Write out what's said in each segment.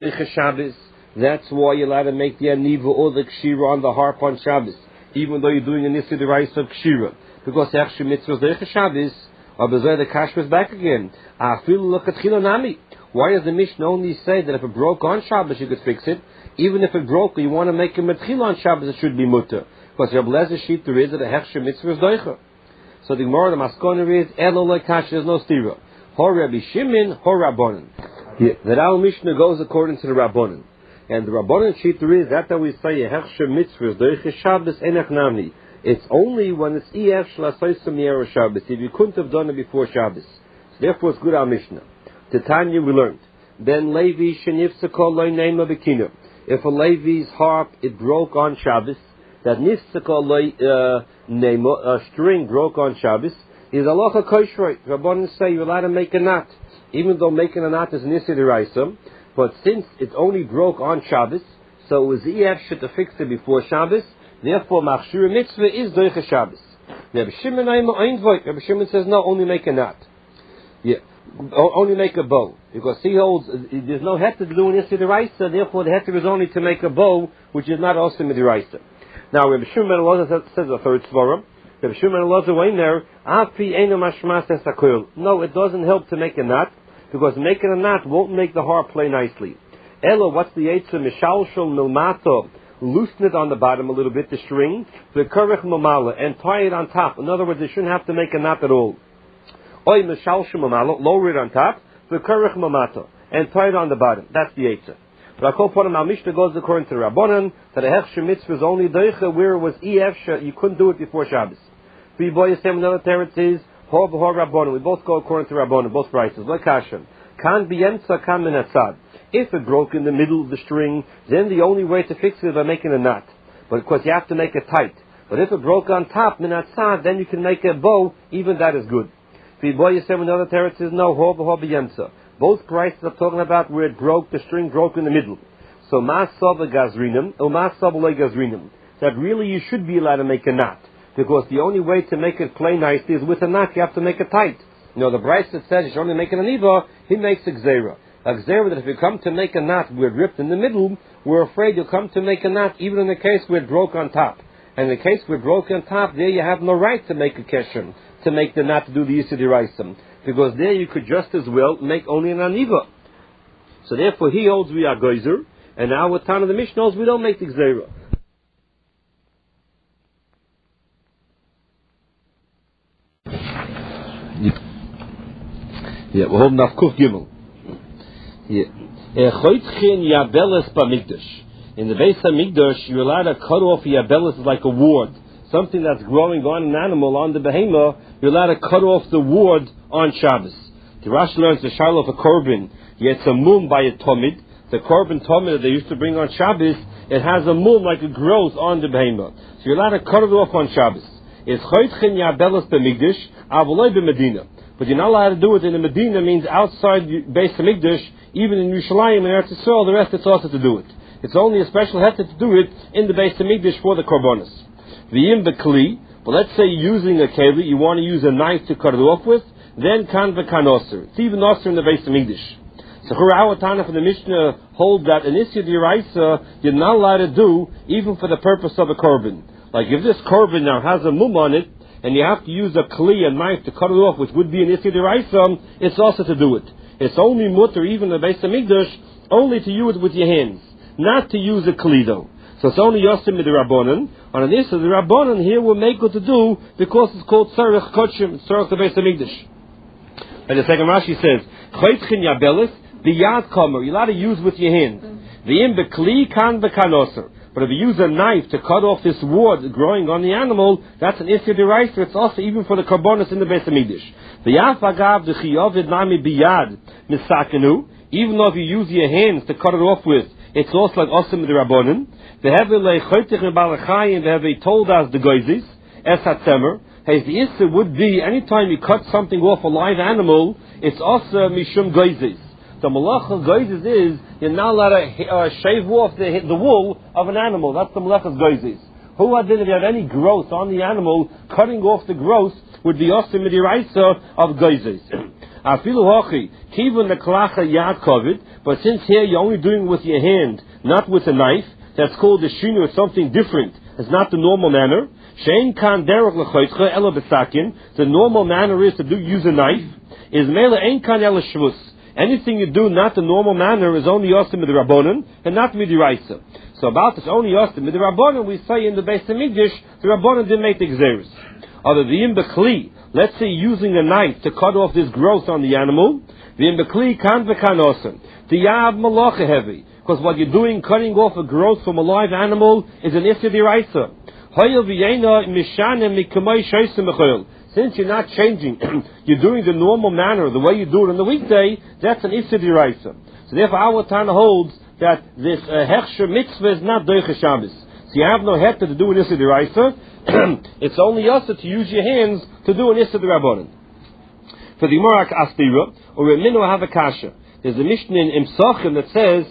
Shabbos. That's why you're allowed to make the aniva or the kshira on the harp on Shabbos, even though you're doing a nisi the rice of kshira, because the extra mitzvah is the Shabbos. Or the kashmir is back again. I feel look at nami. Why does the Mishnah only say that if it broke on Shabbos you could fix it? Even if it broke, you want to make a metchila on Shabbos, it should be mutter. Because Reb Lezer sheet there is that a hechsher mitzvah is doicha. So the Gemara, the Maskona is elo loy kash, there's no stira. Hor Rabbi Shimon, hor Rabbanan. The Ral Mishnah goes according to the Rabbanan. And the Rabbanan sheet there is that we say a hechsher mitzvah is doicha Shabbos enech nami. It's only when it's EF Shlasaysim Yero Shabbos, if you couldn't have done it before Shabbos. So therefore it's good al Mishnah. Titania we learned. Ben Levi Shenifsakol Loi Nema Bekina. If a Levi's harp, it broke on Shabbos, that Nifsakol Loi Nema, a string broke on Shabbos, is Aloha Koshroi. Rabbanan say you're allowed to make a knot. Even though making a knot is Nisi D'Raisa, but since it only broke on Shabbos, so it was EF to fix it before Shabbos. Therefore, machshira mitzvah is doicha Shabbos. Rabbi Shimon says no, only make a knot. Yeah, only make a bow, because he holds there's no heter to do an issur d'oraisa. Therefore, the heter is only to make a bow, which is not also midoraisa. Now, Rabbi Shimon says a third svarah. Rabbi Shimon wein there. Afi eno mashmas esakol. No, it doesn't help to make a knot, because making a knot won't make the harp play nicely. Elo, what's the eitzah mishalshol milmato? Loosen it on the bottom a little bit, the string, the karech mamala, and tie it on top. In other words, they shouldn't have to make a knot at all. Oy mishalshu mamala, lower it on top, the karech mamata, and tie it on the bottom. That's the eitzah. But I call upon him, our Mishnah goes according to the Rabbanan, that a hechsher mitzvah is only doicha where it was EF, you couldn't do it before Shabbos. Three boys, another teretz is, hor b'hor Rabbanan. We both go according to Rabbanan, both prices. Like Hashem. Kan b'yemtza, kan min hatzad. If it broke in the middle of the string, then the only way to fix it is by making a knot. But of course you have to make it tight. But if it broke on top, minatzad, then you can make a bow, even that is good. The boy you said when the other teretz says no, both prices are talking about where it broke, the string broke in the middle. So masav gazrinim, or masav gazrinim. That really you should be allowed to make a knot. Because the only way to make it play nicely is with a knot, you have to make it tight. You know, the Bryce that says you should only make an aniva, he makes a gzera. That if you come to make a knot where it ripped in the middle, we're afraid you'll come to make a knot even in the case where it broke on top. And in the case where it broke on top, there you have no right to make a keshem, to make the knot to do the Yisur D'Oraisa. Because there you could just as well make only an aniva. So therefore he holds we are geyser, and our Tana of the Mishnah holds we don't make the gzeira. Yeah, we're holding off Kuf Gimel. In the base of Mikdash, you're allowed to cut off yabelis like a ward, something that's growing on an animal, on the behema. You're allowed to cut off the ward on Shabbos. The Rashi learns the shiloh of a korban. It's a mum by a tomid. The korban tomid that they used to bring on Shabbos, it has a mum like it grows on the behema. So you're allowed to cut it off on Shabbos. It's choytchen yabelis b'Mikdash, avoloi b'Medina. But you're not allowed to do it in the Medina, means outside Beis Hamikdash, even in Yerushalayim and Eretz Yisrael, the rest it's also to do it. It's only a special heter to do it in the Beis Hamikdash for the korbanos. V'yim b'kli, but let's say you're using a keli, you want to use a knife to cut it off with, then kan v'kan osir. It's even osir in the Beis Hamikdash. So our Tana for the Mishnah hold that an issur d'oraisa you're not allowed to do even for the purpose of a korban. Like if this korban now has a mum on it, and you have to use a kli, a knife, to cut it off, which would be an issur d'oraisa, it's also to do it. It's only mutter, even the Beis Hamikdash, only to use it with your hands, not to use a kli though. So it's only yosim midrabanan. On an issur d'Rabbanan here we'll make it to do because it's called tzarech kodshim, it's tzarech the Beis Hamikdash. And the second Rashi says, chaytchin yabelis biyad kamer, you're allowed to use with your hands. V'im bekli kan bekan oser. But if you use a knife to cut off this ward growing on the animal, that's an issur d'oraisa. It's also even for the korbanos in the Beis Hamikdash. V'yaf agav d'chiyovid nami biyad misakenu. Even though if you use your hands to cut it off with, it's also like osim d'Rabbanan. V'hevei leichoytich mebalachayim v'hevei told us the goyzis es hatzemer. Hey, the issur would be anytime you cut something off a live animal, it's also mishum goyzis. The malacha goyzis is you're not allowed to shave off the wool of an animal. That's the malacha goyzis. Who had if you have any growth on the animal, cutting off the growth would be also midiraisa of goyzis. Afilu hochi, kivun the klacha yad kovid, but since here you're only doing it with your hand, not with a knife, that's called the shinu, it's something different. It's not the normal manner. Shein kan derech lechoitcha ela besakin. The normal manner is to use a knife. Is mele ein kan ela shvus. Anything you do not the normal manner is only yosim midrabanan and not midiraisa. So about this only yosim midrabanan, we say in the Beis Hamikdash the rabbanan didn't make the gzeres. Other the imbekli, let's say using a knife to cut off this growth on the animal. The imbekli kan v'kan the yad malacha heavy, because what you're doing, cutting off a growth from a live animal, is an issa diraisa. Since you're not changing, you're doing the normal manner, the way you do it on the weekday, that's an issa diraisa. So therefore our Tana holds that this hechsher mitzvah is not doicha Shabbos. So you have no heta to do an issa diraisa. It's only also to use your hands to do an issa d'Rabbanan. For the Gemara Astira, or Remino have a kasha. There's a Mishnah in Psachim that says,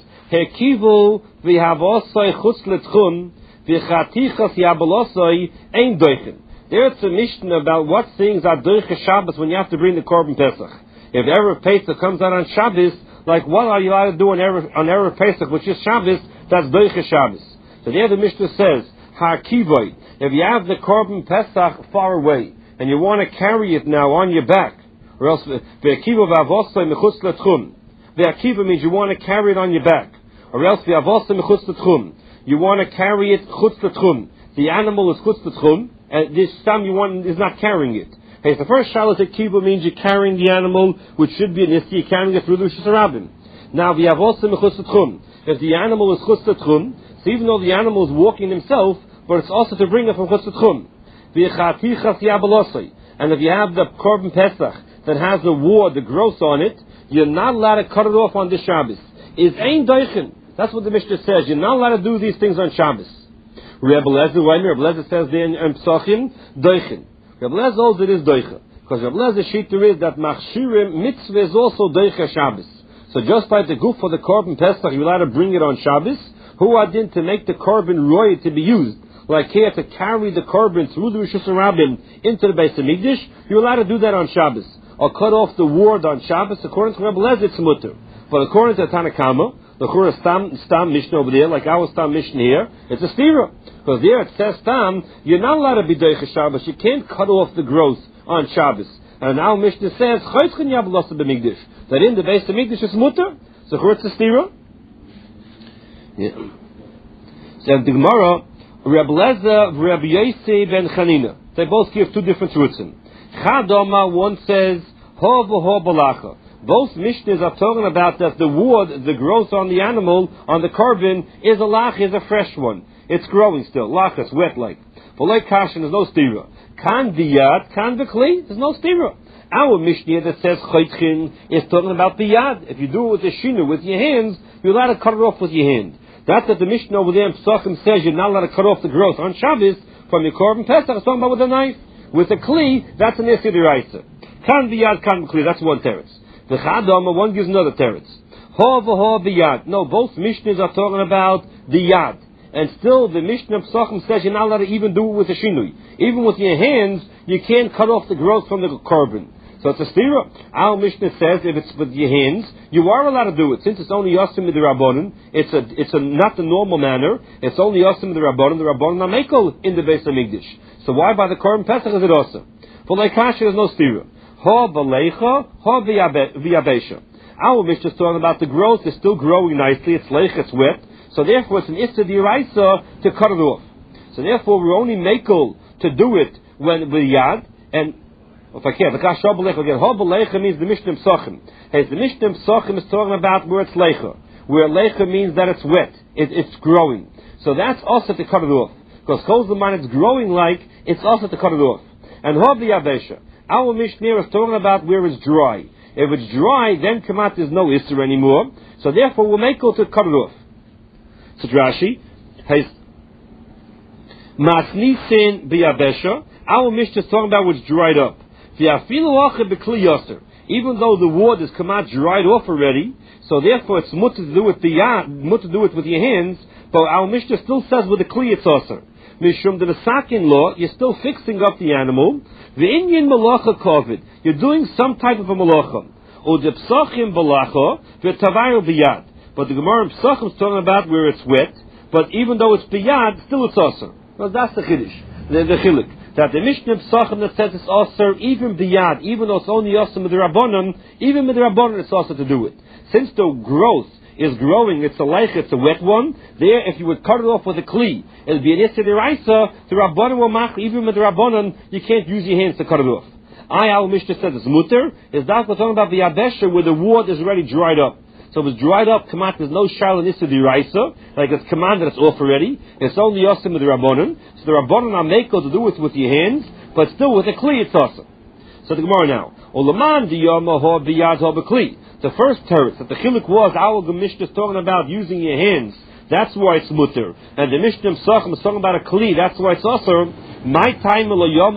Hekivu v'havosai chutz letchum v'chatichas yabalosai ein doichen. There's a Mishnah about what things are doicha Shabbos when you have to bring the Korban Pesach. If Erev Pesach comes out on Shabbos, like what are you allowed to do on Erev Pesach, which is Shabbos, that's doicha Shabbos. So there the Mishnah says, Ha'kivoi, if you have the Korban Pesach far away, and you want to carry it now on your back, or else, Ve'akivu v'havosai mechutz letchum. Ve'akiva means you want to carry it on your back. Or else v'havosai mechutz letchum. You want to carry it chutz letchum. The animal is chutz letchum, and this time you want is not carrying it. Okay, so the first shalos that kiva means you're carrying the animal, which should be an issa, you're carrying it through the Rishus Harabim. Now v'havosai mechutz letchum. If the animal is chutz letchum, so even though the animal is walking himself, but it's also to bring it from chutz letchum. V'chatichas yabalosai. And if you have the Korban Pesach that has the ward, the growth on it, you're not allowed to cut it off on this Shabbos. Is ein doichen. That's what the Mishnah says. You're not allowed to do these things on Shabbos. Rebbe Lezer says there in Psachim, doichen. Rebbe Lezer holds it is doichen. Because Rebbe Lezer's shita is that machshirim mitzvah is also doichen Shabbos. So just like the goof for the Korban Pesach, you're allowed to bring it on Shabbos. Who are in to make the Korban roy to be used? Like here to carry the Korban through the Rishus Harabim into the Beis Hamikdash, you're allowed to do that on Shabbos. Or cut off the ward on Shabbos, according to Rebbe Lezer, it's mutter. But according to Tanakama, the Chura Stam Mishnah over there, like our Stam Mishnah here, it's a stira. Because there it says Stam, you're not allowed to be doicha Shabbos, you can't cut off the growth on Shabbos. And our Mishnah says, Chaytzchen Yabalasa b'Mikdash, that in the Beis Hamikdash is mutter. So it's a stira. Yeah. So the Gemara, Rebbe Lezer, Rebbe Yosei ben Chanina, they both give two different rutzim. Chadoma, one says, Ho v'ho balacha. Both Mishnahs are talking about that the wood, the growth on the animal, on the Korban, is a lach, is a fresh one. It's growing still. Lach, it's wet like. For like kashan, there's no stira. Kan diyad, kan v'kli, there's no stira. Our Mishnah that says chaytchin is talking about the yad. If you do it with the shinu, with your hands, you're allowed to cut it off with your hand. That's what the Mishnah over there in Psachim says you're not allowed to cut off the growth on Shabbos from your Korban Pesach. It's talking about with a knife. With a kli, that's an issa d'oraisa. Kan v'yad, kan v'kli, that's one teretz. The Chadama, one gives another teretz. Ho v'ho v'yad. No, both Mishnahs are talking about the yad. And still, the Mishnah of Psachim says you're not allowed to even do it with a shinui. Even with your hands, you can't cut off the growth from the Korban. So it's a stira. Our Mishnah says if it's with your hands, you are allowed to do it. Since it's only yosim midrabanan, it's not the normal manner. It's only yosim midrabanan. The rabbanan are mekel in the Beis Hamikdash. So why by the Korban Pesach is it also? For like kasha, there's no stira. Ha b'leicha, ha v'yabesha. Our Mishnah is talking about the growth is still growing nicely. It's leich, it's wet. So therefore, it's an issa d'oraisa to cut it off. So therefore, we're only mekel to do it when with yad and. If I can't, the Kash Balecha again. Ha Balecha means the Mishnah Psachim. Hey, the Mishnah Psachim is talking about where it's Lecha. Where Lecha means that it's wet. It's growing. So that's also to cut it off. Because Kozlaman it's growing like, it's also to cut it off. And Ha B'Yabesha. Our Mishnah is talking about where it's dry. If it's dry, then Kamat is no Isser anymore. So therefore we'll make it to cut it off. So Rashi, hey, Masnisin B'Yabesha. Our Mishnah is talking about what's dried up. Even though the wood has come out dried off already, so therefore it's mutter to do it mutter to do it with your hands, but our Mishnah still says with the kli it's also. Mishum the Sakin law, you're still fixing up the animal. The Indian malacha kovid, you're doing some type of a malacha. Ude Psachim balacha v'tavayu biyad. But the Gemara in Psachim is talking about where it's wet, but even though it's biyad, still it's aser. Well, that's the chiddush, the chiluk. That the Mishnah Psachim that says it's aser even biyad, even though it's only aser with the Rabbanon, even with the Rabbanon it's aser to do it. Since the growth is growing, it's a leich, it's a wet one. There, if you would cut it off with a kli, it'll be an issa deraisa. The Rabbanon will mach, even with the Rabbanon, you can't use your hands to cut it off. Our Mishnah says it's mutter. Is that we're talking about the Yabesha where the wood is already dried up? So if it's dried up, kamat, there's no shal in issa deraisa, like it's commanded, it's off already. It's only asim with the Rabbanon. So the Rabbanon are meko to do it with your hands, but still with a kli it's asim. So the Gemara now, Olaman diyamaho biyad ha b'kli. The first teretz that the chiluk was our Mishnah is talking about using your hands. That's why it's mutter. And the Mishnah Psachim is talking about a kli. That's why it's aser. My time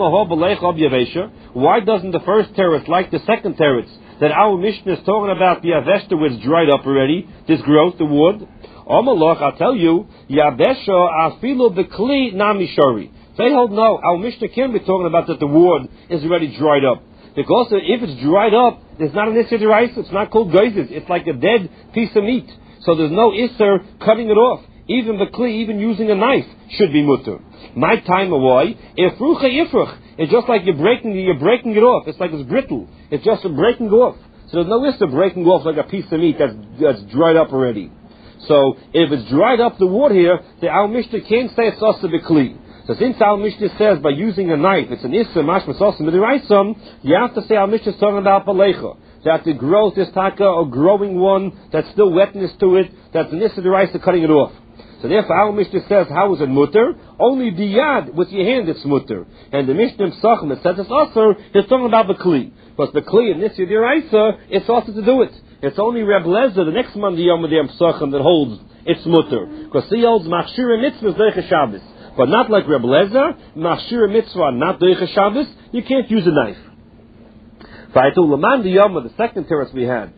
why doesn't the first teretz like the second teretz that our Mishnah is talking about the Yaveshta where it's dried up already, this growth, the wood? Omalach, I'll tell you, Yavesha afilu b'kli namishari. They hold no, our Mishnah can't be talking about that the wood is already dried up. Because if it's dried up, there's not an Isser D'Oraisa, it's not called Geizes, it's like a dead piece of meat. So there's no Isser cutting it off. Even the Kli, even using a knife, should be mutter. My time away, Ifrucha Ifruch, it's just like you're breaking it off. It's like it's brittle. It's just breaking off. So there's no Isser breaking off like a piece of meat that's dried up already. So if it's dried up the wood here, the Al Mishnah can't say it's also the Kli. So since Al Mishnah says by using a knife, it's an Issa, Mashmas also Midiraisam, you have to say Al Mishnah is talking about Palecha. That the growth is taka, a growing one, that's still wetness to it, that's an Issa Deraisa cutting it off. So therefore Al Mishnah says, how is it mutter? Only biyad, with your hand it's mutter. And the Mishnah Psachim that says it's aser, is talking about the Kli. Because the Kli in Issa Deraisa, it's also to do it. It's only Reb Lezer, the next Monday Yom Adiyam Psachim, that holds it's mutter. Because he holds Machshir Mitzvahs Deicha Shabbos. But not like Reb Lezer, Machshir Mitzvah, not Deicha Shabbos, you can't use a knife. Vaytu Laman the Yom, the second terrace we had.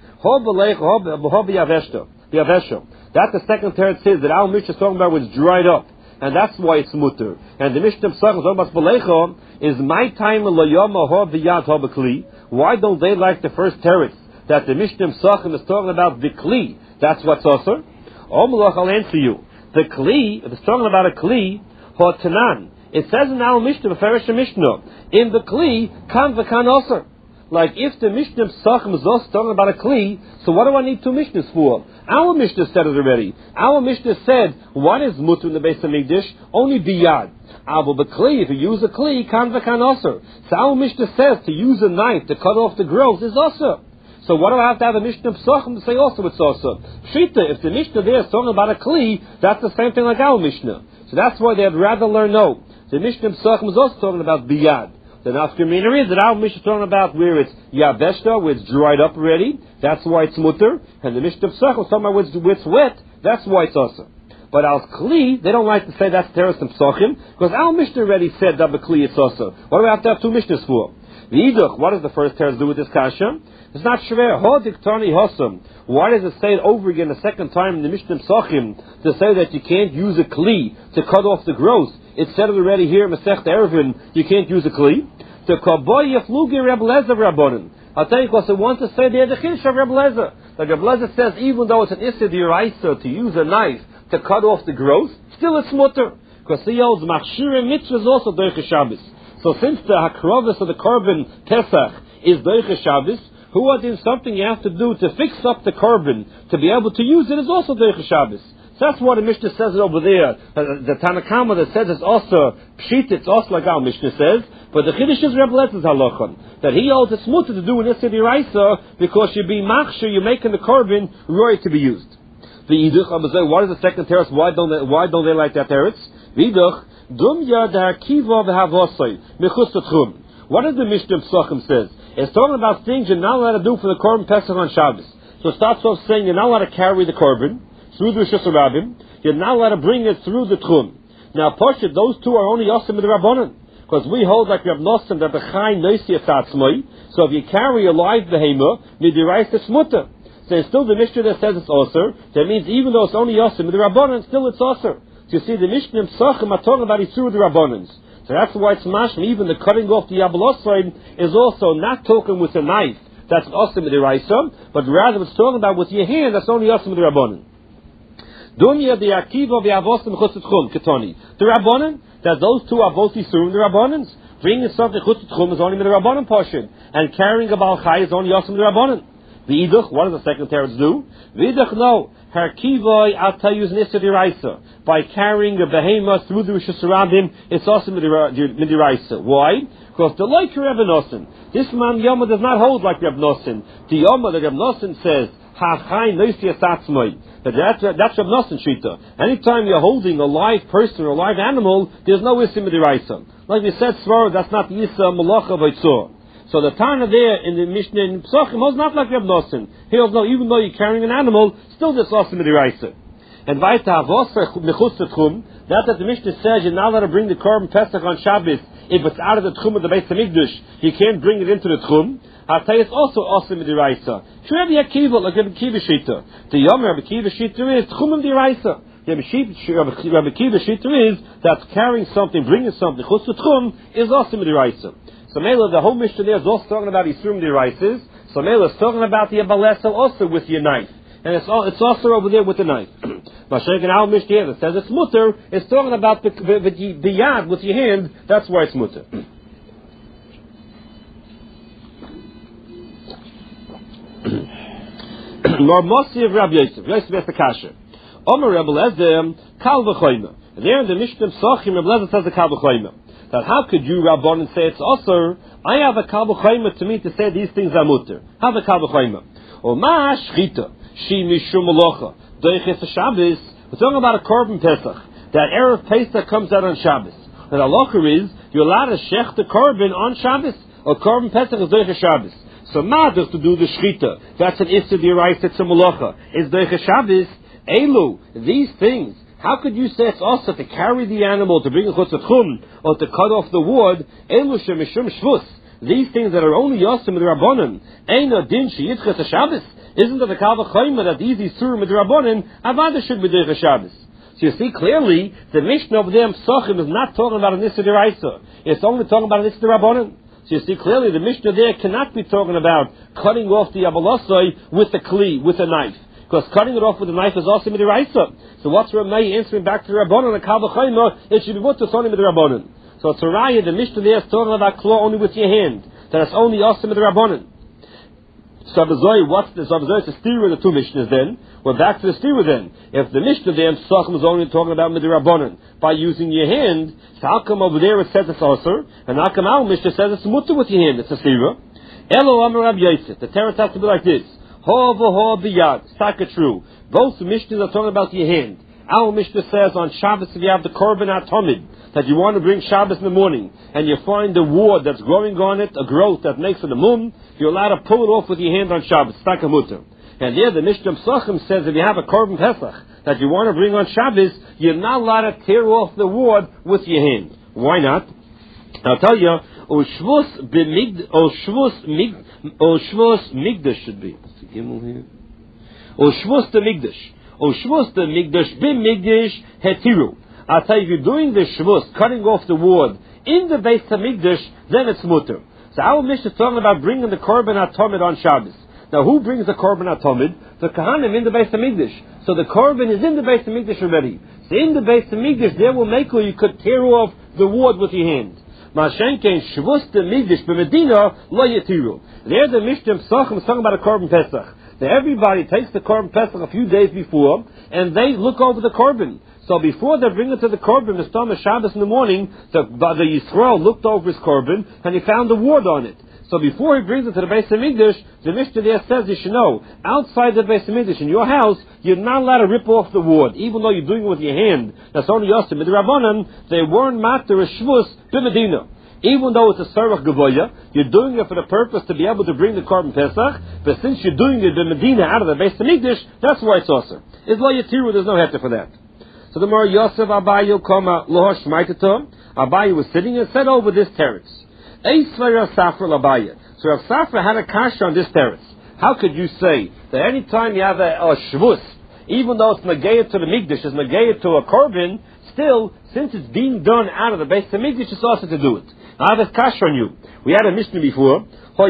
That's the second teretz says that our Mishnah is talking about was dried up, and that's why it's mutter. And the Mishnah Psachim talking about Balecha is my time l'yama ha b'yad ha b'kli. Why don't they like the first teretz that the Mishnah Psachim is talking about the kli? That's what's also. Omelach, I'll answer you. The kli, if it's talking about a kli, ha tanan. It says in our Mishnah, Beferish Mishnah, in the kli kan v'kan oser. Like if the Mishnah Psachim is also talking about a kli, so what do I need two Mishnahs for? Our Mishnah said it already. Our Mishnah said, what is mutter in the base of Mikdash? Only biyad. But the kli, if you use a kli, kan v'kan oser. So our Mishnah says to use a knife to cut off the growth is oser. So what do I have to have a Mishnah Psachim to say also it's oser? Shita, if the Mishnah there is talking about a kli, that's the same thing like our Mishnah. So that's why they'd rather learn no. The Mishnah Psachim is also talking about biyad. The nafkamina is that our Mishnah is talking about where it's yabeshta, where it's dried up already. That's why it's mutter. And the Mishnah Psachim is talking about where it's wet. That's why it's also. But al kli, they don't like to say that's teres and psachim because our Mishnah already said that the kli is also. What do we have to have two Mishnahs for? The iduch, what does the first teres do with this kasha? It's not shver. Hodiktani hosam. Why does it say it over again the second time in the Mishnah Psachim to say that you can't use a kli to cut off the growth? It said it already here in Masech Eruvin, you can't use a kli. The Kaboy Yaflugi Reb Lezer Rabbanon. I'll tell you because it wants to say there the Chiddush of Reb Lezer. Like Reb Lezer says, even though it's an Issa D'Oraisa to use a knife to cut off the growth, still it's mutter. Because he holds Machshir Mitzvah is also Deicha Shabbos. So since the Hakrovis of the Korban Pesach is Deicha Shabbos, who are doing something you have to do to fix up the Korban to be able to use it is also Deicha Shabbos. So that's why the Mishnah says it over there. The Tanakama that says it's also Pshit, it's also like our Mishnah says. But the Chiddush is Reb Lezer's halachon. That he holds it's mutter to do an Issa D'Oraisa because you're being machshir, you're making the Korban right to be used. The Iduch, what is the second teretz? Why don't they like that teretz? Iduch, Dum Yad HaKiva V'Havosai, Mechus T'Tchum. What does the Mishnah Psachim says? It's talking about things you're not allowed to do for the Korban Pesach on Shabbos. So it starts off saying you're not allowed to carry the Korban through the Rishus Rabbim. You're not allowed to bring it through the Tchum. Now, Poshet, those two are only Yosim and the Rabbanon. Because we hold like Reb Nosson that the Chai Noisi Atatzmoi. So if you carry a live behemah, Midirais it's mutter. So it's still the Mishnah that says it's Osir. That means even though it's only Yosim, the Rabbanon, still it's Osir. So you see, the Mishnah Psachim are talking about Yisur the Rabbanons. So that's why it's mashma. Even the cutting off the Yabalosrain is also not talking with a knife that's also midiraisa, but rather it's talking about with your hand, that's only also midirabbanan. Dunya the Akiva v'avosim chutz tchum ketoni. The Rabbanan, that those two are both isurim the Rabbanans. Bringing something chutz tchum is only midirabbanan portion, and carrying a bal chai is only also midirabbanan. V'idach, what does the second teretz do? V'idach, no. Harkivoi atayuz nisa diraisa. By carrying a behemoth through the rishus around him, it's also midiraisa. Why? Because the like Reb Nosson, this man Yoma does not hold like Reb Nosson. The Yoma that Reb Nosson says, ha'chai noisi asatzmoi. That's Reb Nosson shita. Anytime you're holding a live person or a live animal, there's no issa midiraisa. Like we said, Svara, that's not the issa malacha v'yitzor. So the Tana there in the Mishnah in Pesachim holds not like Reb Nosson. He holds no, even though you're carrying an animal, still this also midiraisa. And weiter avoser mechutz tchum, that the Mishnah says you're not allowed to bring the korban pesach on Shabbos if it's out of the tchum of the Beis Hamikdash. You can't bring it into the tchum. I'll tell you it's also midiraisa. Rabbi Akiva, like Rabbi Akiva shita. The Yom Rabbi Akiva shita is tchum midiraisa. Rabbi Akiva shita is that carrying something, bringing something chutz tchum is also midiraisa. So Mela, the whole Mishnah there is also talking about Yisurim deraises. So Mela is talking about the Abalesel also with your knife. And it's also over there with the knife. Mashayk and our Mishnah here that says it's mutter, it's talking about the yad with your hand, that's why it's mutter. Nor Mosi of Rabbi Yosef. Yosef is the kasher. Omer Rebbe Lezer, Kal v'choyma. There in the Mishnah Pesachim, Rebbe Lezer says the Kal v'choyma. That how could you, Rabban, say it's also? I have a Kal v'choyma to me to say these things are mutter. Have a Kal v'choyma. O ma shchita, she mishum malocha, doiches Shabbos. We're talking about a korban pesach. That erev pesach comes out on Shabbos. And the halacha is, you're allowed to shech the korban on Shabbos. Or korban pesach is doiches Shabbos. So ma does to do the shchita. That's an issa d'oraisa, it's a malacha. It's doiches Shabbos. Elu, these things. How could you say it's also to carry the animal, to bring a chutz tchum, or to cut off the wood? Elu shemishum shvus. These things that are only yosim midrabanan. Eina din sheyitches Shabbos. Isn't it the kal v'choyma that these isurim midrabanan avada should be doiches Shabbos? So you see clearly the Mishnah of them Pesachim is not talking about an issa d'oraisa. It's only talking about an issa d'rabanan. So you see clearly the Mishnah there cannot be talking about cutting off the abalasai with a kli, with a knife. Because cutting it off with a knife is also midiraisa. So what's Ramay answering back to the Rabbanon and Kal v'choyma? It should be mutter only with the Rabbanon. So it's a raya, the Mishnah there is talking about claw only with your hand. That it's only also with the Rabbanon. So what's the Zavazoi to steer the two Mishnahs then? We're back to the steer then. If the Mishnah there in Pesachim is only talking about midrabanan by using your hand, so how come over there it says it's also, and how come our Mishnah says it's mutter with your hand? It's a steer. Elo Amar Rabbi Yosef. The teretz has to be like this. Ho v'ho biyad. Staka true. Both Mishnahs are talking about your hand. Our Mishnah says on Shabbos if you have the korban atomid, that you want to bring Shabbos in the morning, and you find a ward that's growing on it, a growth that makes it a mum, you're allowed to pull it off with your hand on Shabbos. Staka mutter. And there the Mishnah Pesachim says if you have a korban pesach that you want to bring on Shabbos, you're not allowed to tear off the ward with your hand. Why not? I'll tell you, Oshvus Migdash should be. Oshvus the Migdash. Oshvus the Migdash b'Migdash hetiru. I'll tell you, if you're doing the shvus, cutting off the wood in the Beis Hamikdash, then it's mutter. So our Mishnah is talking about bringing the korban atomid on Shabbos. Now, who brings the korban atomid? The Kahanim in the Beis Hamikdash. So the korban is in the Beis Hamikdash already. So in the Beis Hamikdash, there will make you could tear off the wood with your hand. Mashenkein shvus the Migdash b'Medina lo yetiru. There the Mishnah Pesachim is talking about a korban pesach. That everybody takes the korban pesach a few days before, and they look over the korban. So before they bring it to the korban, the Stam Shabbos in the morning, the Yisrael looked over his korban, and he found a ward on it. So before he brings it to the Beis Hamikdash, the Mishnah there says you should know, outside the Beis Hamikdash, in your house, you're not allowed to rip off the wood, even though you're doing it with your hand. That's only Yosim. With the Rabbanan, they weren't matter a shvus b'Medina. Even though it's a Sarach Gavoya, you're doing it for the purpose to be able to bring the korban pesach, but since you're doing it in Medina out of the Beis Hamikdash, that's why it's awesome. It's lo yetiru, there's no heter for that. So the more Yosef Abayu Koma Lohor Shmaitato, Abayu was sitting and said over this teretz. Eisvei Rav Safra Labaya. So Rav Safra had a kasha on this teretz. How could you say that any time you have a shvus, even though it's negayah to the Mikdash, it's negayah to a korban, still, since it's being done out of the Beis Hamikdash, it's also to do it. I have a kash on you. We had a Mishnah before.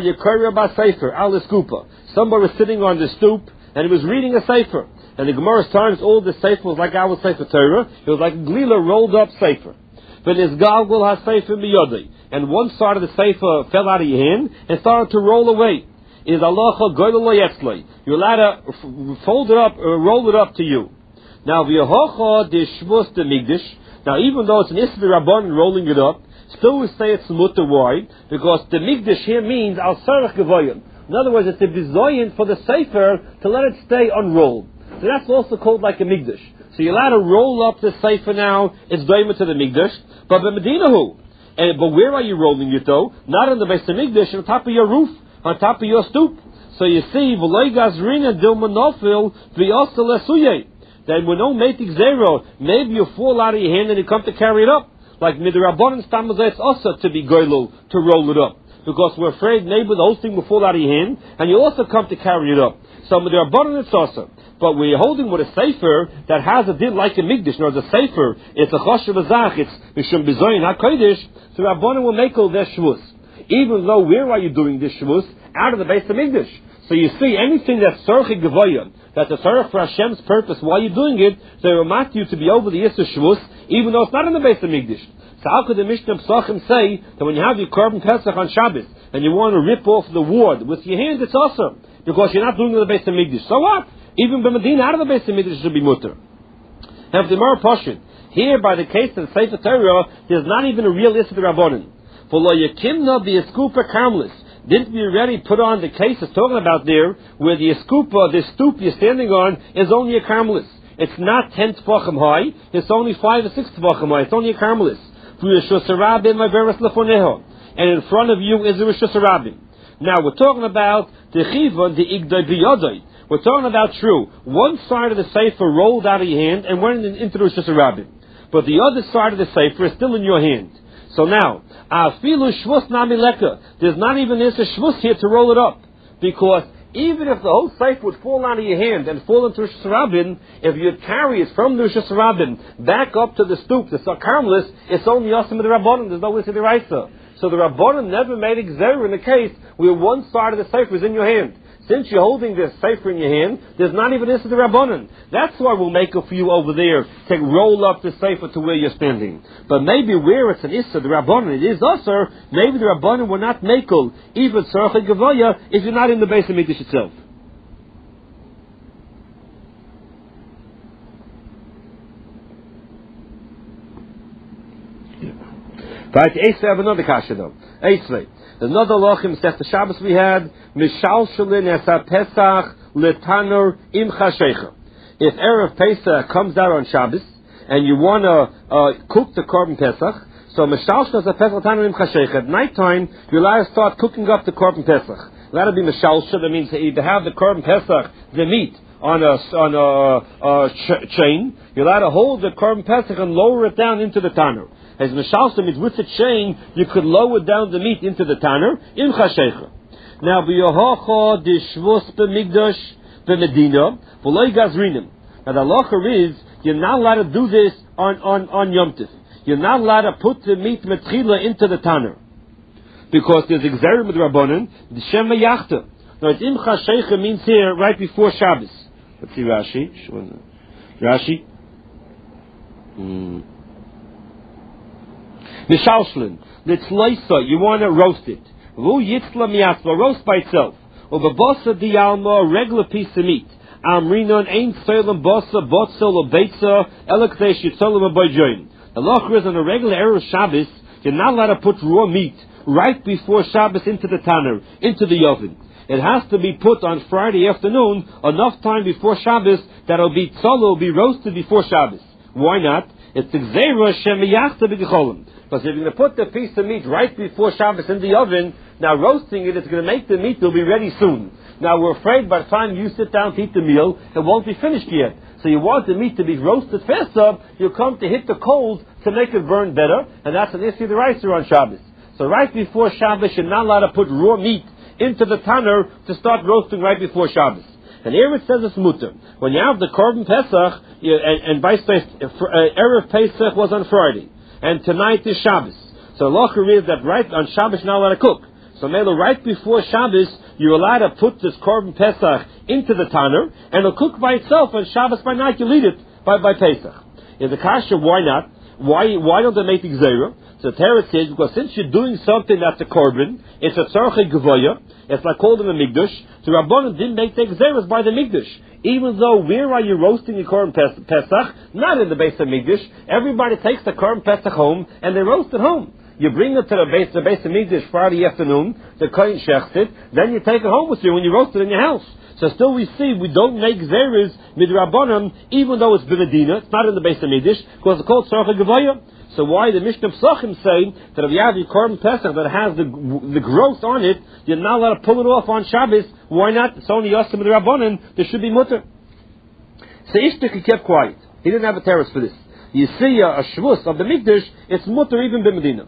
Somebody was sitting on the stoop and he was reading a sefer. And the Gemara's times, all the sefer was like our sefer Torah. It was like a glila rolled up sefer. But his galgal has sefer biyodei. And one side of the sefer fell out of your hand and started to roll away. Is halacha goyla lo yetzlei. You're allowed to fold it up or roll it up to you. Now v'yehocha de shvus de migdish. Now even though it's an isvi rabban rolling it up, still we say it's mutter. Why? Because the migdish here means al sarach gevoyim. In other words, it's a bizoyin for the sefer to let it stay unrolled. So that's also called like a migdash. So you're allowed to roll up the sefer now. It's doima to the migdash. But the medinahu. But where are you rolling it though? Not on the base of migdash, on top of your roof, on top of your stoop. So you see, v'loy gazrina dilma nofil v'yosel lesuye. Then when no matik zero, maybe you fall out of your hand and you come to carry it up. Like midrabanan stamazay, it's also to be goylo, to roll it up. Because we're afraid maybe the whole thing will fall out of your hand, and you also come to carry it up. So midrabanan it's also. But we're holding with a sefer that has a din like a migdash. Now the sefer, it's a choshev azach, it's mishum bizoyin hakodesh. So rabbanan will make all their shvus. Even though where are you doing this shvus? Out of the base of migdash. So you see, anything that's tzorchik gevoyim, that's a tzorch for Hashem's purpose, while you're doing it, they will mat you to be over the Yisur Shvus, even though it's not in the base of Migdash. So how could the Mishnah Pesachim say that when you have your Korban Pesach on Shabbos, and you want to rip off the ward with your hand, it's awesome, because you're not doing it in the base of Migdash. So what? Even B'Medina, out of the base of Migdash should be mutter. Now, the Gemara Poshin, here by the case of the Sefer Torah, there's not even a real Yisur Rabbanan. For lo yakimna be a scooper karmelis. Didn't we already put on the case it's talking about there, where the eskupa, the stoop you're standing on, is only a karmelis. It's not 10 tefachim high, it's only 5 or 6 tefachim high, it's only a karmelis. And in front of you is the Rishus Harabim. Now we're talking about the chiva, the igdai biyodai. We're talking about true. One side of the sefer rolled out of your hand and went into the Rishus Harabim. But the other side of the sefer is still in your hand. So now, there's not even this a shvus here to roll it up. Because even if the whole sefer would fall out of your hand and fall into Rishus Harabim, if you carry it from the Rishus Harabim back up to the stoop, the Karmelis, it's only Yosim of the Rabbanim, there's no Issa D'Oraisa. So the Rabbanim never made exer in the case where one side of the sefer is in your hand. Since you're holding this sefer in your hand, there's not even Issa the Rabbanan. That's why we'll make it for you over there to roll up the sefer to where you're standing. But maybe where it's an Issa the Rabbanan, it is usher, maybe the Rabbanan will not make it, even Tzorchei Gevoya, if you're not in the base of Mikdash itself. Right, Eisvei have another kasha though. Eisvei. Another lochim says the Shabbos we had, Mishal Shalin Esa Pesach Letanur Im Chashecha. If Erev Pesach comes out on Shabbos, and you want to cook the Korban Pesach, so Mishal Shalin Esa Pesach Letanur Im Chashecha. At night time, you're allowed to start cooking up the Korban Pesach. That'll be Mishal Shalin, that means to have the Korban Pesach, the meat, on a chain. You're allowed to hold the Korban Pesach and lower it down into the Tanur. As Mishalsa means with the chain, you could lower down the meat into the Tanur, in Chashecha. Now, B'yohocha d'shvus b'migdash b'medina, v'loi gazrinim. Now, the halacha is, you're not allowed to do this on Yom Tif. You're not allowed to put the meat metchila into the Tanur. Because there's exerim with Rabbanan, the Shem Yachta. Now, it's im Chashecha means here, right before Shabbos. Let's see Rashi. Rashi. Mishalshlin, litzloisa, you want to roast it. Vu yitzla miasla, roast by itself. Over bossa dialma, a regular piece of meat. Amrinon, ein tzolim bossa, botzel, or beitza, elektesh yitzolim aboyjoin. The loch is on a regular Erev Shabbos, you're not allowed to put raw meat right before Shabbos into the Tanur, into the oven. It has to be put on Friday afternoon, enough time before Shabbos, that it'll be tzolo, will be roasted before Shabbos. Why not? It's the Gzeira Shem Yachta B'Gecholim. Because if you're going to put the piece of meat right before Shabbos in the oven, now roasting it is going to make the meat will be ready soon. Now we're afraid by the time you sit down to eat the meal, it won't be finished yet. So you want the meat to be roasted faster, you come to hit the coals to make it burn better, and that's an issue the ricer on Shabbos. So right before Shabbos, you're not allowed to put raw meat into the Tanur to start roasting right before Shabbos. And here it says it's mutter. When you have the Korban Pesach, and by Erev Pesach was on Friday, and tonight is Shabbos. So the locher is that right on Shabbos you're not allowed to cook. So Mela, right before Shabbos, you're allowed to put this Korban Pesach into the Tanner, and it'll cook by itself on Shabbos by night. You'll eat it by Pesach. In the Kasha, why not? Why don't they make the Gzeira? So the Torah says, because since you're doing something that's a Korban, it's a Tzarchei Gavoya, it's like called in the Mikdash, the Rabbanan didn't make the Gzeiras by the Mikdash. Even though, where are you roasting your Korban Pesach? Not in the base of Mikdash. Everybody takes the Korban Pesach home, and they roast it home. You bring it to the base of Mikdash Friday afternoon, the Kohen shechts it, then you take it home with you when you roast it in your house. So still we see, we don't make Gzeiras midrabanan, even though it's B'Medina, it's not in the base of Mikdash, because it's called Tzarchei Gavoya. So why the Mishnah Pesachim say that if you have your Korban Pesach that has the growth on it, you're not allowed to pull it off on Shabbos? Why not? It's only Yosem midrabanan, there should be mutter. So Ishtik, he kept quiet. He didn't have a terrace for this. You see a shvus of the Mikdash, it's mutter even B'Medina.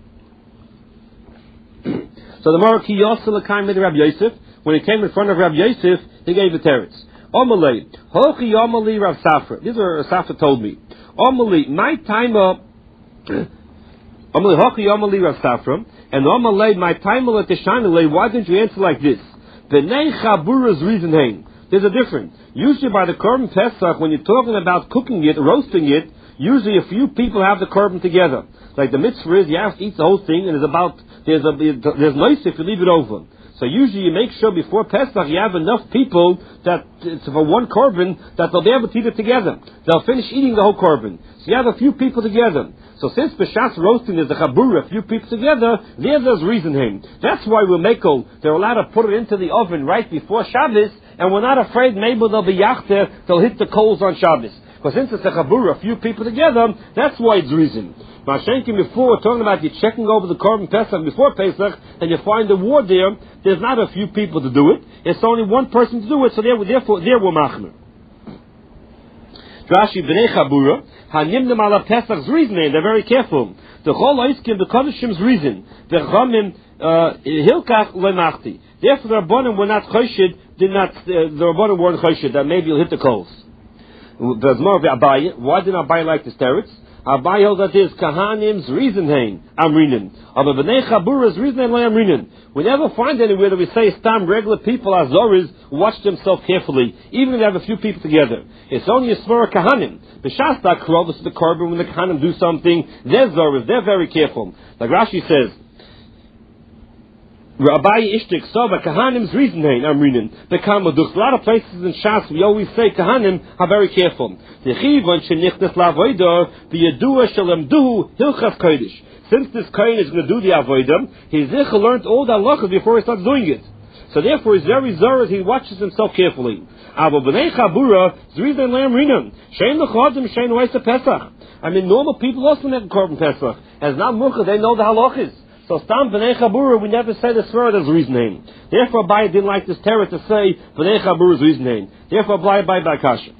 So the Maraki Yosel came with Rabbi Yosef. When he came in front of Rabbi Yosef, he gave a teretz. Omalei, Hochi Omali Rav Safra. These are Safra told me. Omali, my time up. Omali Hochi Omali Rav Safra, and Omalei, my time up at the Shanalei. Why didn't you answer like this? Bnei Chabura's reason hang. There's a difference. Usually by the Korban Pesach, when you're talking about cooking it, roasting it, usually a few people have the Korban together. Like the mitzvah is, you have to eat the whole thing, and there's nice if you leave it over. So usually you make sure before Pesach you have enough people that it's for one korban that they'll be able to eat it together. They'll finish eating the whole korban. So you have a few people together. So since B'Shas roasting is the chabura, a few people together, there's reason him. That's why we'll make they're allowed to put it into the oven right before Shabbos, and we're not afraid maybe they'll be yachter, they'll hit the coals on Shabbos. Because since it's a chabura, a few people together, that's why it's reason. Mashenkim, before we're talking about you checking over the Korban Pesach before Pesach, and you find the war there's not a few people to do it. It's only one person to do it, so therefore we're machmer. Rashi b'nei Chabura, hanimdim ala Pesach's reasoning, they're very careful. The Chol Oiskim, the Kodeshim's reason, the Chamim, Hilkach lemachti. Therefore the Rabbanim were not choshid, the Rabbanim weren't choshid, that maybe you'll hit the coals. There's more of Abaye. Why did Abaye like the teretz? Abaye held that is Kahanim's reason hain Amrinin. Aber Bnei Chabura's reason hain Amrinin. We never find anywhere that we say Stam regular people Azoris watch themselves carefully, even if they have a few people together. It's only a Svara Kahanim. The Shasta Krovus to the Korban when the Kahanim do something, they're Zoris, they're very careful. Like Rashi says, Rabbi Ishtik Soba Kahanim's reason hain Amrinin. The Kamaduch. A lot of places in Shas we always say Kahanim are very careful. The Chivon Shenichnas Lavoida the Yedua Shalemduhu Hilchas Kodesh. Since this Kohen is going to do the Avodah, his Zichel learned all the halachas before he starts doing it. So therefore he's very zealous, he watches himself carefully. Aber Bnei Chabura reason Amrinin. Shein Lechodim Shein Weisa Pesach. I mean normal people also make Korban Pesach. As not Mucha, they know the halachas. So Stam B'nei Chabura, we never say the Sverad as reason name. Therefore, Abaye didn't like this terror to say B'nei Chabura's reason name. Therefore, Abaye by Kasha.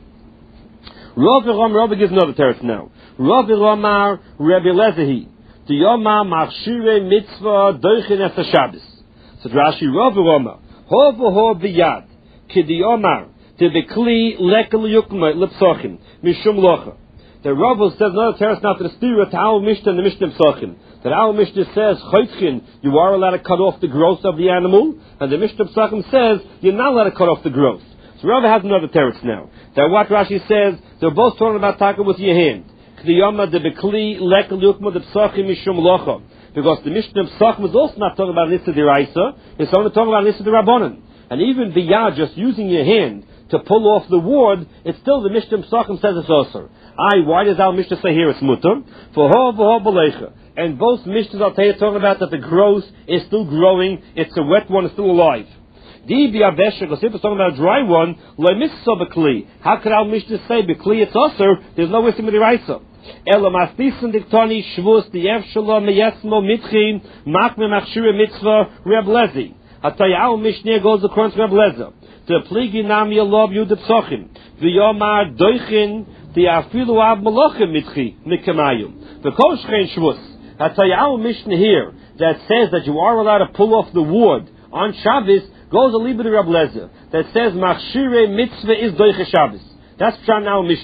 Rabbi gives another terror now. Rabbi Ramar Rabbi Lezehi. The Yoma Machshire Mitzvah Doichin Es HaShabbos. So Rashi Rabbi Ramar. Ho biyad. K'di Yomar. T'bekli lekel yukma l'psochim. Mishum locha. The Rabbi says another terror now to the spirit, to our Mishnah and the Mishnah Psochim. That our Mishnah says, Chaytchin, you are allowed to cut off the growth of the animal, and the Mishnah Pesachim says, you're not allowed to cut off the growth. So Rav has another teretz now. That what Rashi says, they're both talking about taka with your hand. Because the Mishnah Pesachim is also not talking about Nissa D'Iraisa, it's only talking about Nissa D'Rabbanan. And even biyah, just using your hand to pull off the ward, it's still the Mishnah Pesachim says it's also. Why does our Mishnah say here it's mutter? For ho b'leicha. And both Mishnahs are talking about that the growth is still growing, it's a wet one, it's still alive. Because if it's talking about a dry one, how could our Mishnah say, B'kli it's usher, there's no wisdom in the Raisa. Ela mastisin diktoni shvus diyev shalom meyesmo mitchim makme machshire mitzvah Reb Lezi. Hatayau Mishnah goes according to Reb Lezi. The pligi nam yalob yud psochim. V'yomar doichin diafilu av malachim mitchi mikamayum. The kol shchein shvus. Hatayau Mishnah here that says that you are allowed to pull off the wood on Shabbos goes a little bit of Reb Lezer that says machshire mitzvah is doiche Shabbos. That's Pshan now Mishnah.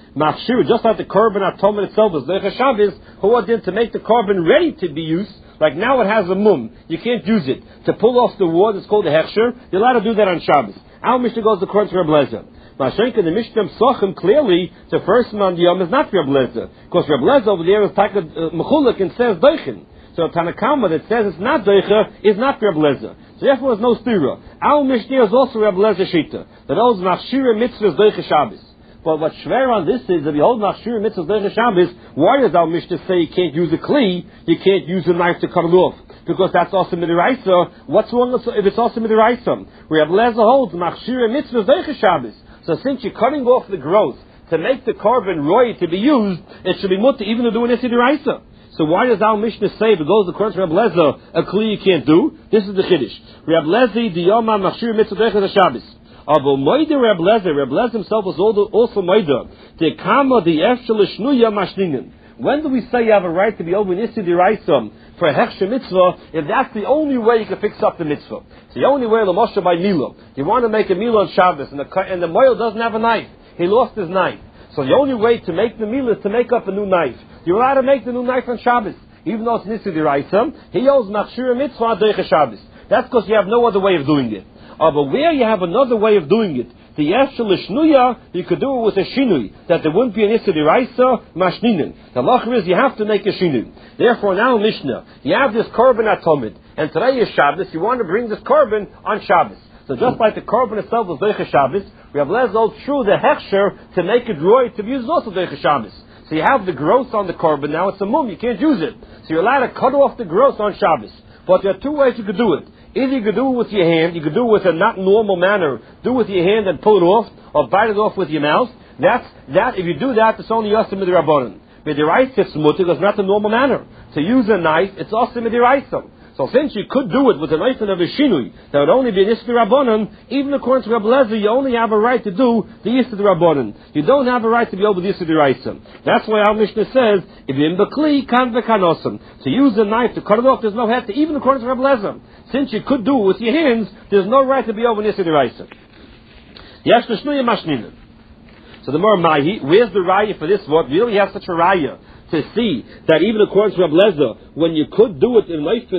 Machshir, just like the korban atomid itself is Deicha Shabbos, who did to make the korban ready to be used, like now it has a mum, you can't use it. To pull off the wood, it's called a hechsher, you're allowed to do that on Shabbos. Our Mishnah goes according to Reb Lezer. Mashenka, the Mishnah Psachim, clearly, the first man Yom is not Reb Lezer. Because Reb Lezer over there is like a Mechulek and says Deichen. So Tanakama that says it's not Deicha is not Reb Lezer. So therefore there's no stira. Our Mishnah is also Reb Lezer Shita. That holds Machshira Mitzvahs Deicha Shabbos. But what's schwer on this is that we hold Machshira Mitzvahs Deicha Shabbos, why does our Mishnah say you can't use a kli, you can't use a knife to cut it off? Because that's also midiraisa. What's wrong if it's also midiraisa? Reb Lezer holds Machshira Mitzvahs Deicha Shabbos. So since you're cutting off the growth to make the korban roy to be used, it should be mutter even to do an isidiraisa. So why does our Mishnah say, if it goes according to Reb Lezer, a kli you can't do? This is the chiddush. Reb Lezer the Yoma Machshir Mitzvah Deicha Shabbos. Although Moida Reb Lezer himself was also Moida. The Kama the Efshel Shnuya Mashlingen. When do we say you have a right to be over Nisi Diraisa for a Hechsher Mitzvah, if that's the only way you can fix up the Mitzvah? It's the only way, L'moshe by Mila. You want to make a Mila on Shabbos, and the Moil doesn't have a knife. He lost his knife. So the only way to make the Mila is to make up a new knife. You're allowed to make the new knife on Shabbos. Even though it's Nisi Diraisa, he owes Machshira Mitzvah Deicha Shabbos. That's because you have no other way of doing it. But where you have another way of doing it, the Yeshel Shnuya, you could do it with a Shinui, that there wouldn't be an Issa Diraisa, Mashninin. The lacher is you have to make a Shinui. Therefore now Mishnah, you have this korban atomid, and today is Shabbos, you want to bring this korban on Shabbos. So just like the korban itself was Deicha Shabbos, we have Lezel true the Hechsher to make it roy to be used also Deicha Shabbos. So you have the growth on the korban, now it's a mum, you can't use it. So you're allowed to cut off the growth on Shabbos. But there are two ways you could do it. Either you could do it with your hand, you could do it with a not normal manner, do it with your hand and pull it off, or bite it off with your mouth. If you do that, it's only Yosim Midirabbanan. Midiraisa it's mutter, because not the normal manner. To use a knife, it's also Midiraisa. So since you could do it with a knife and a Shinui, that would only be an Yisra Rabbanan, even according to Reb Lezer, you only have a right to do the Yisra Rabbanan. You don't have a right to be over the Yisra Diraisa. That's why our Mishnah says, if you're in Bekli, kan v'kanosam. To use a knife to cut it off, there's no head to, even according to Reb Lezer. Since you could do it with your hands, there's no right to be over Yisra Diraisa. Yesh l'shnuya mashnina. So the more Mahi, where's the raya for this word? We really have such a raya to see that even according to Reb Lezer, when you could do it in life